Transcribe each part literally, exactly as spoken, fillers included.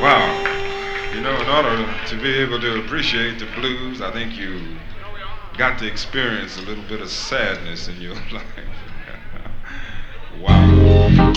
Wow. You know, in order to be able to appreciate the blues, I think you got to experience a little bit of sadness in your life. Wow.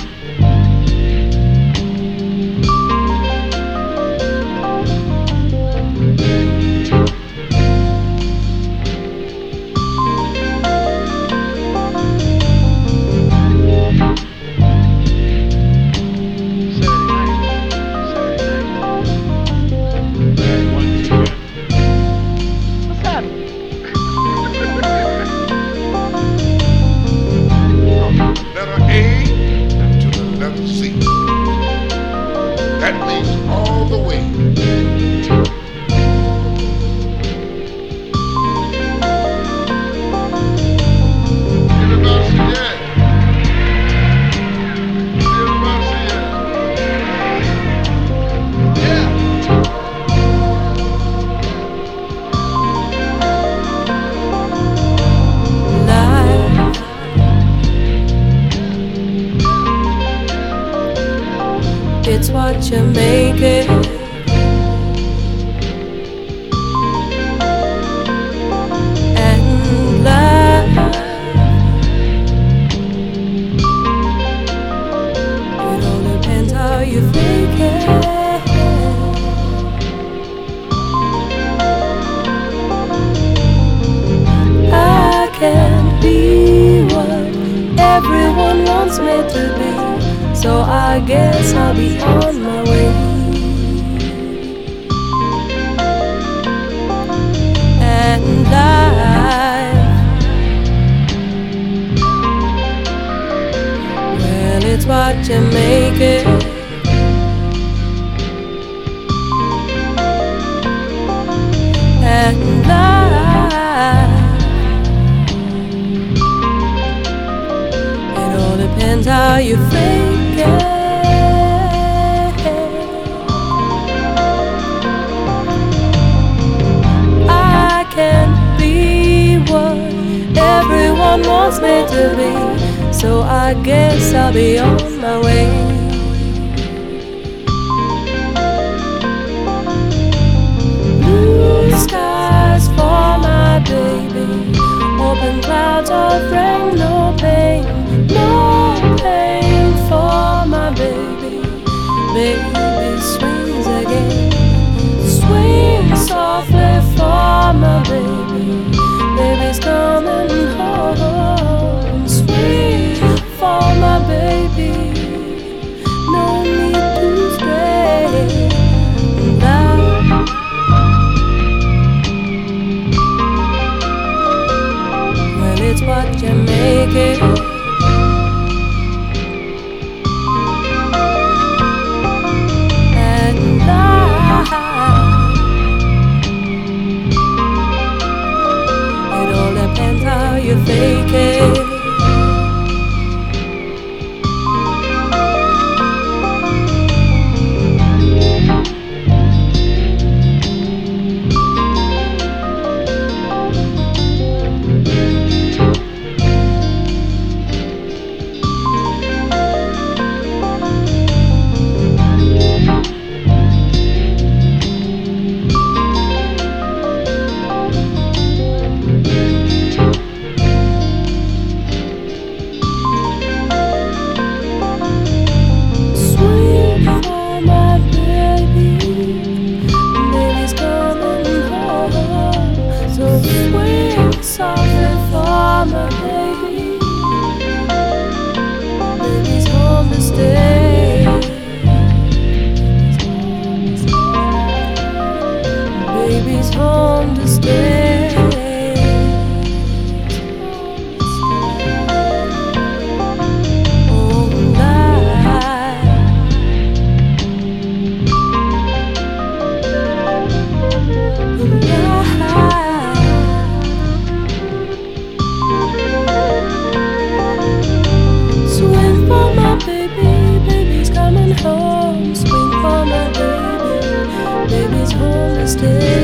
It's what you make it. And life, it all depends how you fake it. I can't be what everyone wants me to be, so I guess I'll be on my way. And life, well, it's what you make it. And life, it all depends how you fake it. I can't be what everyone wants me to be, so I guess I'll be on my way. Blue skies for my baby, open clouds of rain, no pain, no pain for my baby. Baby swings again, swing softly for my baby. Baby's coming home, swing for my baby. No need to stray. Love, well, it's what you make it. How you fake it. Softly for my baby. Baby's home to stay. Baby's home to stay. Oh, life, life. Home, swing for my baby. Baby's home to stay.